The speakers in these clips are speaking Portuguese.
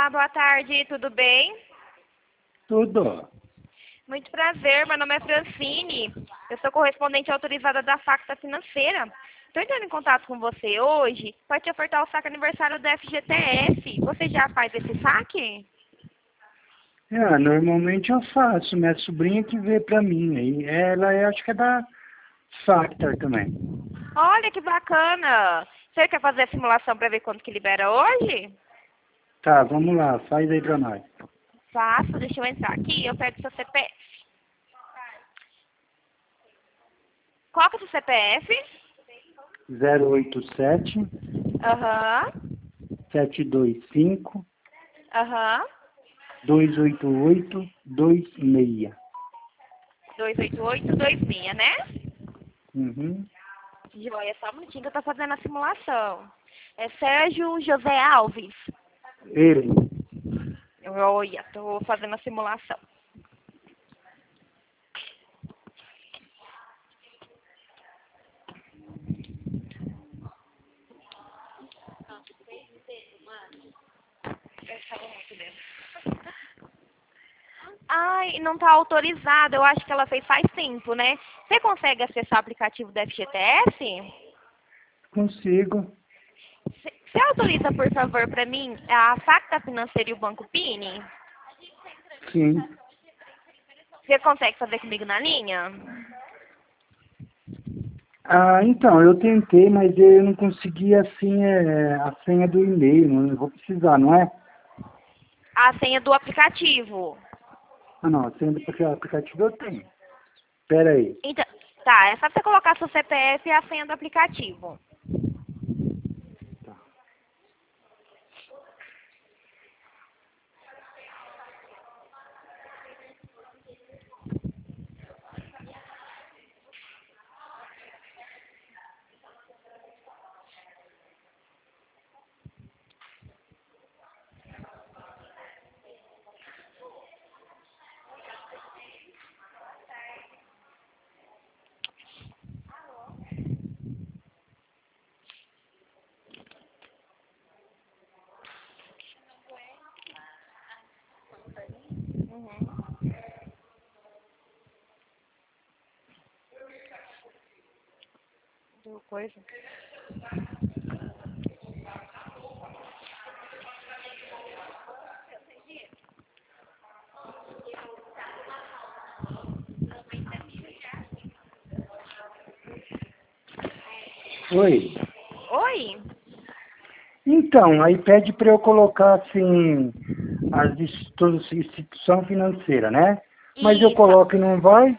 Olá, boa tarde, tudo bem? Tudo. Muito prazer, meu nome é Francine. Eu sou correspondente autorizada da Facta Financeira. Estou entrando em contato com você hoje para te ofertar o saque aniversário da FGTS. Você já faz esse saque? Normalmente eu faço. Minha sobrinha que vê pra mim. Aí ela acho que é da Factor também. Olha que bacana! Você quer fazer a simulação para ver quanto que libera hoje? Tá, vamos lá. Faz aí pra nós. Faço, deixa eu entrar aqui, eu pego seu CPF. Qual que é o seu CPF? 087 Aham, 725 aham. 288 26. 28826, né? Uhum. Joia, só um minutinho que eu tô fazendo a simulação. É Sérgio José Alves. Ele. Olha, tô fazendo a simulação. Ai, não tá autorizado. Eu acho que ela fez faz tempo, né? Você consegue acessar o aplicativo do FGTS? Consigo. Você autoriza, por favor, para mim, a Facta Financeira e o Banco Pini? Sim. Você consegue fazer comigo na linha? Então, eu tentei, mas eu não consegui assim a senha do e-mail. Não vou precisar, não é? A senha do aplicativo. Não, a senha do aplicativo eu tenho. Pera aí. Então, tá, é só você colocar seu CPF e a senha do aplicativo. Tá. Do coisa. Oi. Oi? Então, aí pede para eu colocar assim toda instituição financeira, né? Mas eu Isso. coloco e não vai?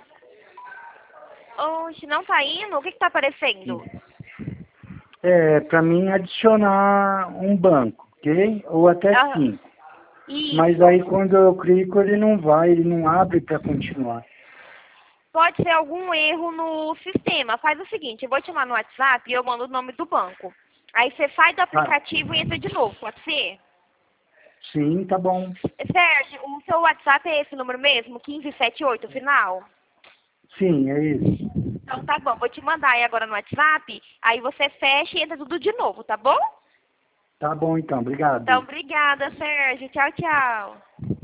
Oxe, não tá indo? O que que tá aparecendo? Para mim adicionar um banco, ok? Ou até Ah, 5. Mas isso. aí quando eu clico ele não vai, ele não abre para continuar. Pode ser algum erro no sistema. Faz o seguinte, eu vou te chamar no WhatsApp e eu mando o nome do banco. Aí você sai do Ah, aplicativo e entra de novo, pode ser? sim, tá bom. Sérgio, o seu WhatsApp é esse número mesmo? 1578, o final? Sim, é isso. Então tá bom, vou te mandar aí agora no WhatsApp, aí você fecha e entra tudo de novo, tá bom? Tá bom então, Então, obrigado. obrigada, Sérgio. Tchau, tchau.